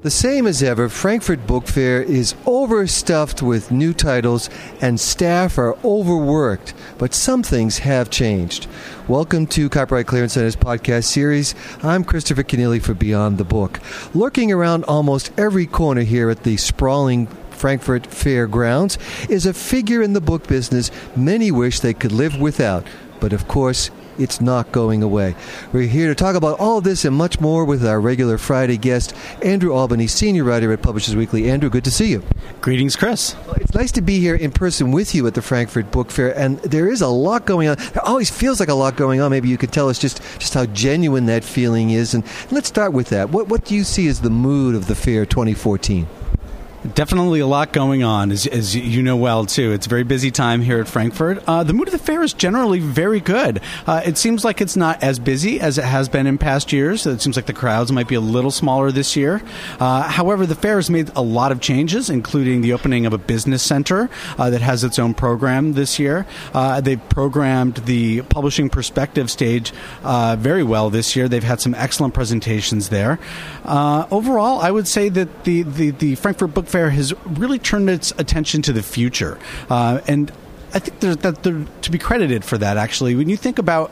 The same as ever, Frankfurt Book Fair is overstuffed with new titles and staff are overworked, but some things have changed. Welcome to Copyright Clearance Center's podcast series. I'm Christopher Kenneally for Beyond the Book. Lurking around almost every corner here at the sprawling Frankfurt Fair grounds is a figure in the book business many wish they could live without, but of course, it's not going away. We're here to talk about all of this and much more with our regular Friday guest, Andrew Albany, senior writer at Publishers Weekly. Andrew, good to see you. Greetings, Chris. Well, it's nice to be here in person with you at the Frankfurt Book Fair, and there is a lot going on. There always feels like a lot going on. Maybe you could tell us just how genuine that feeling is. And let's start with that. What do you see as the mood of the fair 2014? Definitely a lot going on, as you know well, too. It's a very busy time here at Frankfurt. The mood of the fair is generally very good. It seems like it's not as busy as it has been in past years. It seems like the crowds might be a little smaller this year. However, the fair has made a lot of changes, including the opening of a business center that has its own program this year. They've programmed the Publishing Perspective stage very well this year. They've had some excellent presentations there. Overall, I would say that the Frankfurt Book Fair has really turned its attention to the future, and I think they're to be credited for that. Actually, when you think about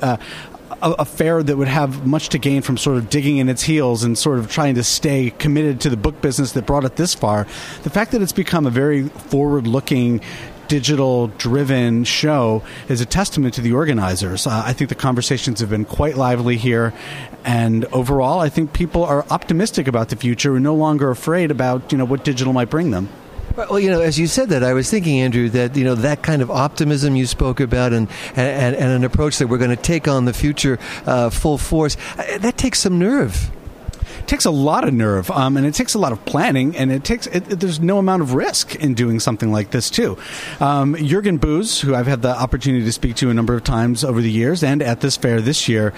a fair that would have much to gain from sort of digging in its heels and sort of trying to stay committed to the book business that brought it this far, the fact that it's become a very forward-looking, digital-driven show is a testament to the organizers. I think the conversations have been quite lively here, and overall, I think people are optimistic about the future and no longer afraid about what digital might bring them. Well, as you said that, I was thinking, Andrew, that that kind of optimism you spoke about and an approach that we're going to take on the future full force, that takes some nerve. It takes a lot of nerve, and it takes a lot of planning, and there's no amount of risk in doing something like this, too. Jürgen Boos, who I've had the opportunity to speak to a number of times over the years and at this fair this year,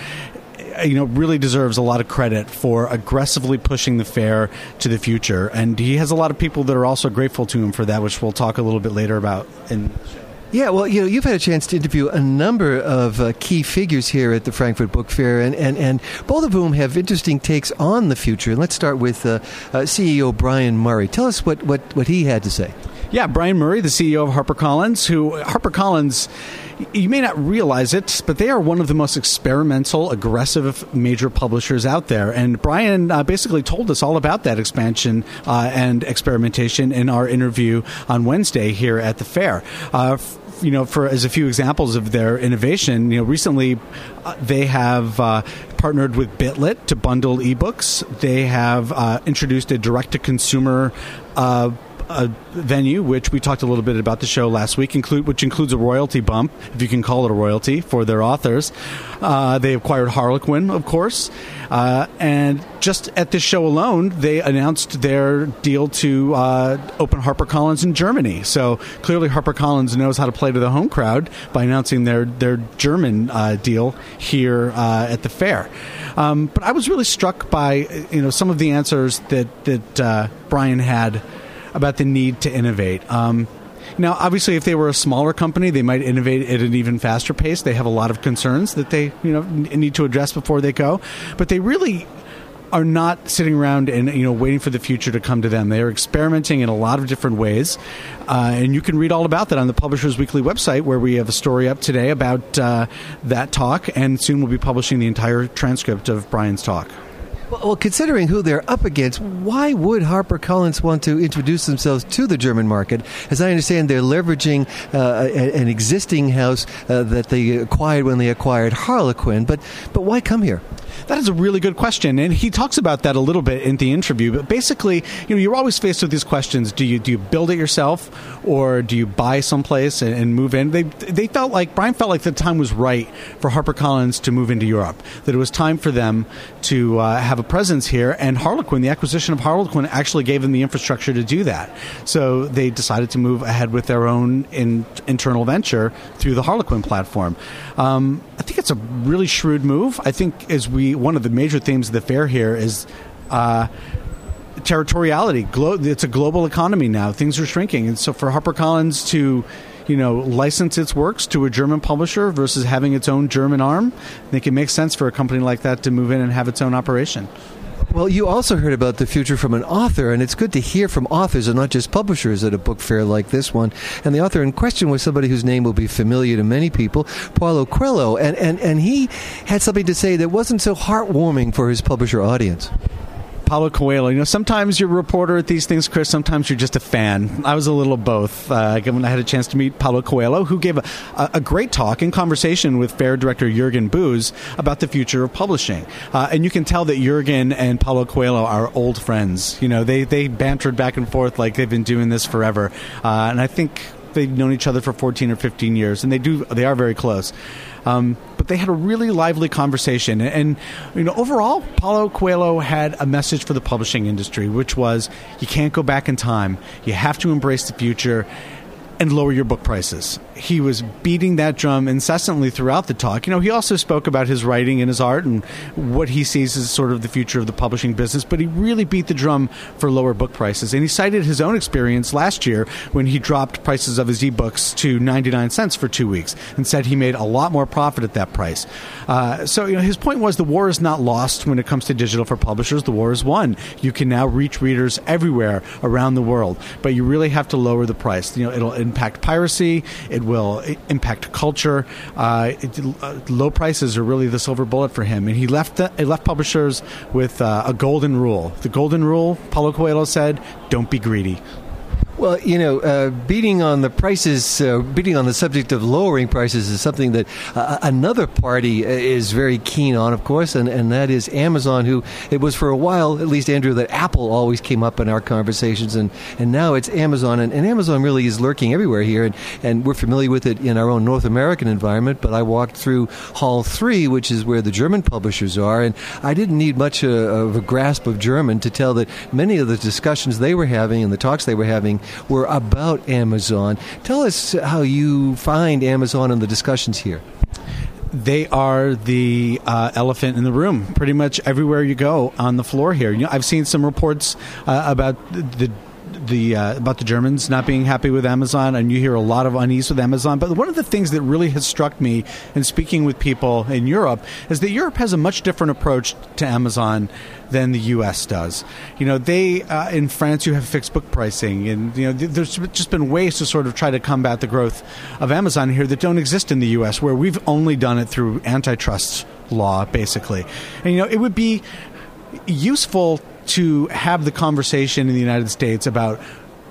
really deserves a lot of credit for aggressively pushing the fair to the future. And he has a lot of people that are also grateful to him for that, which we'll talk a little bit later about in the show. Yeah, well, you've had a chance to interview a number of key figures here at the Frankfurt Book Fair, and both of whom have interesting takes on the future. And let's start with CEO Brian Murray. Tell us what he had to say. Yeah, Brian Murray, the CEO of HarperCollins, HarperCollins, you may not realize it, but they are one of the most experimental, aggressive major publishers out there. And Brian basically told us all about that expansion and experimentation in our interview on Wednesday here at the fair. As a few examples of their innovation, recently they have partnered with Bitlit to bundle ebooks. They have introduced a direct-to-consumer venue, which we talked a little bit about the show last week, which includes a royalty bump, if you can call it a royalty, for their authors. They acquired Harlequin, of course. And just at this show alone, they announced their deal to open HarperCollins in Germany. So clearly HarperCollins knows how to play to the home crowd by announcing their German deal here at the fair. But I was really struck by some of the answers that Brian had about the need to innovate. Now, obviously, if they were a smaller company, they might innovate at an even faster pace. They have a lot of concerns that they need to address before they go. But they really are not sitting around and waiting for the future to come to them. They are experimenting in a lot of different ways. And you can read all about that on the Publishers Weekly website, where we have a story up today about that talk. And soon we'll be publishing the entire transcript of Brian's talk. Well, considering who they're up against, why would HarperCollins want to introduce themselves to the German market? As I understand, they're leveraging an existing house that they acquired when they acquired Harlequin. But why come here? That is a really good question, and he talks about that a little bit in the interview. But basically, you're always faced with these questions: do you build it yourself, or do you buy someplace and move in? Brian felt like the time was right for HarperCollins to move into Europe. That it was time for them to have a presence here, and Harlequin, the acquisition of Harlequin, actually gave them the infrastructure to do that. So they decided to move ahead with their own internal venture through the Harlequin platform. I think it's a really shrewd move. I think one of the major themes of the fair here is territoriality. It's a global economy now. Things are shrinking. And so for HarperCollins to license its works to a German publisher versus having its own German arm, I think it makes sense for a company like that to move in and have its own operation. Well, you also heard about the future from an author, and it's good to hear from authors and not just publishers at a book fair like this one. And the author in question was somebody whose name will be familiar to many people, Paulo Coelho, and he had something to say that wasn't so heartwarming for his publisher audience. Paulo Coelho. Sometimes you're a reporter at these things, Chris. Sometimes you're just a fan. I was a little of both. When I had a chance to meet Paulo Coelho, who gave a great talk in conversation with fair director Jürgen Booz about the future of publishing. And you can tell that Jürgen and Paulo Coelho are old friends. They bantered back and forth like they've been doing this forever. And I think they've known each other for 14 or 15 years, and they are very close. But they had a really lively conversation. And overall, Paulo Coelho had a message for the publishing industry, which was you can't go back in time. You have to embrace the future and lower your book prices. He was beating that drum incessantly throughout the talk. He also spoke about his writing and his art and what he sees as sort of the future of the publishing business, but he really beat the drum for lower book prices. And he cited his own experience last year when he dropped prices of his ebooks to 99 cents for 2 weeks and said he made a lot more profit at that price. So his point was the war is not lost when it comes to digital for publishers. The war is won. You can now reach readers everywhere around the world, but you really have to lower the price. It'll impact piracy. It will impact culture. Low prices are really the silver bullet for him. And he left publishers with a golden rule. The golden rule, Paulo Coelho said, don't be greedy. Well, beating on the prices, beating on the subject of lowering prices is something that another party is very keen on, of course, and that is Amazon, who it was for a while, at least, Andrew, that Apple always came up in our conversations, and now it's Amazon, and Amazon really is lurking everywhere here, and we're familiar with it in our own North American environment, but I walked through Hall 3, which is where the German publishers are, and I didn't need much of a grasp of German to tell that many of the discussions they were having and the talks they were having were about Amazon. Tell us how you find Amazon in the discussions here. They are the elephant in the room pretty much everywhere you go on the floor here. I've seen some reports about about the Germans not being happy with Amazon, and you hear a lot of unease with Amazon. But one of the things that really has struck me in speaking with people in Europe is that Europe has a much different approach to Amazon than the U.S. does. They in France you have fixed book pricing, and there's just been ways to sort of try to combat the growth of Amazon here that don't exist in the U.S., where we've only done it through antitrust law, basically. And it would be useful to have the conversation in the United States about,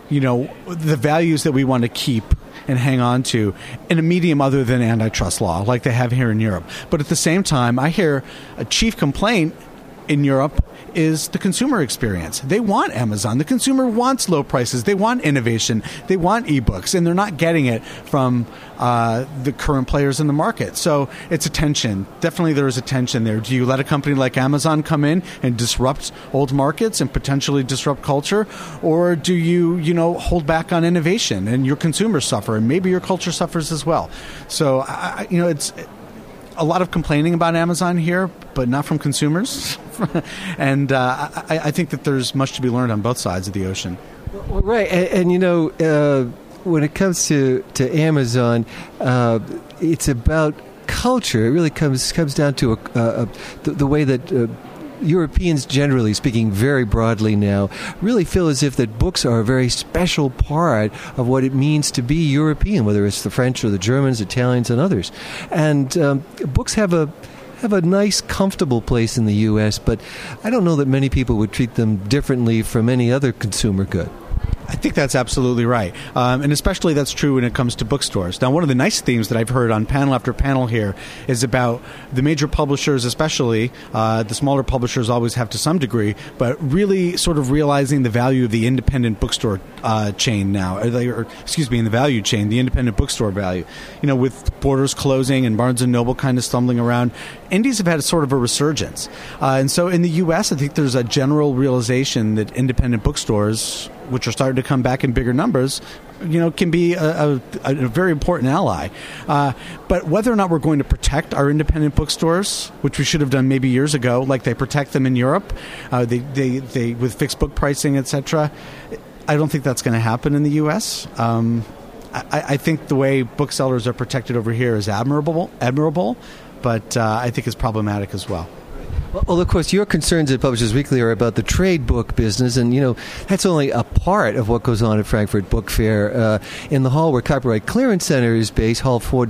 the values that we want to keep and hang on to in a medium other than antitrust law, like they have here in Europe. But at the same time, I hear a chief complaint in Europe is the consumer experience. They want Amazon. The consumer wants low prices. They want innovation. They want ebooks, and they're not getting it from the current players in the market. So it's a tension. Definitely there is a tension there. Do you let a company like Amazon come in and disrupt old markets and potentially disrupt culture? Or do you, hold back on innovation and your consumers suffer, and maybe your culture suffers as well? So, it's a lot of complaining about Amazon here, but not from consumers. And I think that there's much to be learned on both sides of the ocean. Well, right. And when it comes to Amazon, it's about culture. It really comes down to the way that Europeans, generally speaking, very broadly now, really feel as if that books are a very special part of what it means to be European, whether it's the French or the Germans, Italians, and others. And books have a nice, comfortable place in the U.S., but I don't know that many people would treat them differently from any other consumer good. I think that's absolutely right. And especially that's true when it comes to bookstores. Now, one of the nice themes that I've heard on panel after panel here is about the major publishers, especially. The smaller publishers always have to some degree, but really sort of realizing the value of the independent bookstore chain now, in the value chain, the independent bookstore value. With Borders closing and Barnes & Noble kind of stumbling around, indies have had sort of a resurgence. And so in the U.S., I think there's a general realization that independent bookstores, which are starting to come back in bigger numbers, can be a very important ally. But whether or not we're going to protect our independent bookstores, which we should have done maybe years ago, like they protect them in Europe, they with fixed book pricing, etc., I don't think that's going to happen in the U.S. I think the way booksellers are protected over here is admirable, but I think it's problematic as well. Well, of course, your concerns at Publishers Weekly are about the trade book business, and, that's only a part of what goes on at Frankfurt Book Fair. In the hall where Copyright Clearance Center is based, Hall 4,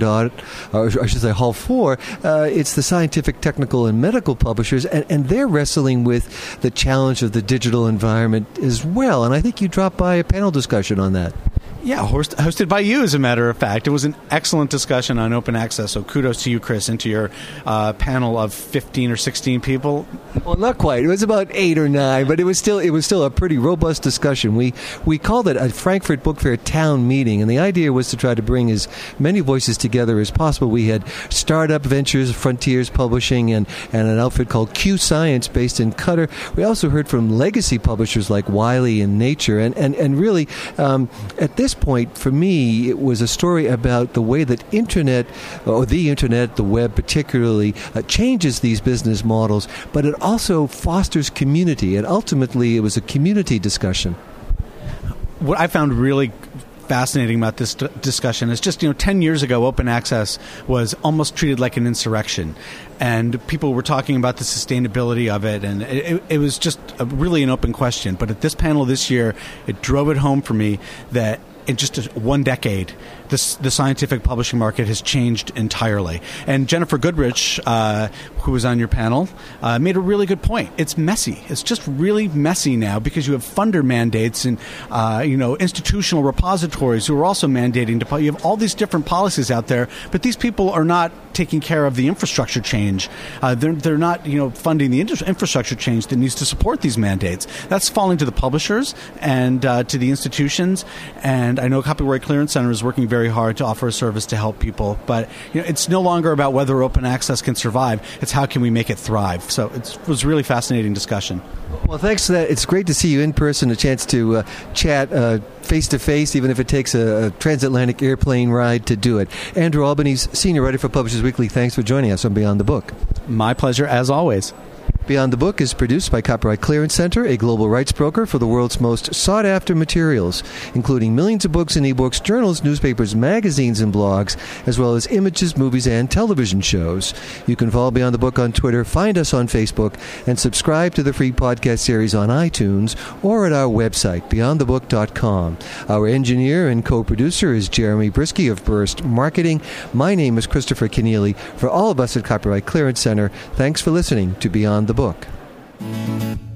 Hall 4, it's the scientific, technical, and medical publishers, and they're wrestling with the challenge of the digital environment as well. And I think you dropped by a panel discussion on that. Yeah, hosted by you, as a matter of fact. It was an excellent discussion on open access, so kudos to you, Chris, and to your panel of 15 or 16 people. Well, not quite. It was about 8 or 9, but it was still a pretty robust discussion. We called it a Frankfurt Book Fair town meeting, and the idea was to try to bring as many voices together as possible. We had Startup Ventures, Frontiers Publishing, and an outfit called Q Science based in Qatar. We also heard from legacy publishers like Wiley and Nature, and really, at this point, for me, it was a story about the way that the internet, the web particularly, changes these business models, but it also fosters community, and ultimately it was a community discussion. What I found really fascinating about this discussion is just, 10 years ago, open access was almost treated like an insurrection. And people were talking about the sustainability of it, and it was just really an open question. But at this panel this year, it drove it home for me that in just one decade, the scientific publishing market has changed entirely. And Jennifer Goodrich, who was on your panel, made a really good point. It's messy. It's just really messy now because you have funder mandates and institutional repositories who are also mandating to. You have all these different policies out there, but these people are not taking care of the infrastructure change. They're not funding the infrastructure change that needs to support these mandates. That's falling to the publishers and to the institutions. And I know Copyright Clearance Center is working very hard to offer a service to help people, but it's no longer about whether open access can survive. It's how can we make it thrive. So it was a really fascinating discussion. Well, thanks for that. It's great to see you in person, a chance to chat face-to-face, even if it takes a transatlantic airplane ride to do it. Andrew Albanese, Senior Writer for Publishers Weekly, thanks for joining us on Beyond the Book. My pleasure, as always. Beyond the Book is produced by Copyright Clearance Center, a global rights broker for the world's most sought-after materials, including millions of books and ebooks, journals, newspapers, magazines, and blogs, as well as images, movies, and television shows. You can follow Beyond the Book on Twitter, find us on Facebook, and subscribe to the free podcast series on iTunes or at our website, beyondthebook.com. Our engineer and co-producer is Jeremy Brisky of Burst Marketing. My name is Christopher Keneally. For all of us at Copyright Clearance Center, thanks for listening to Beyond the Book.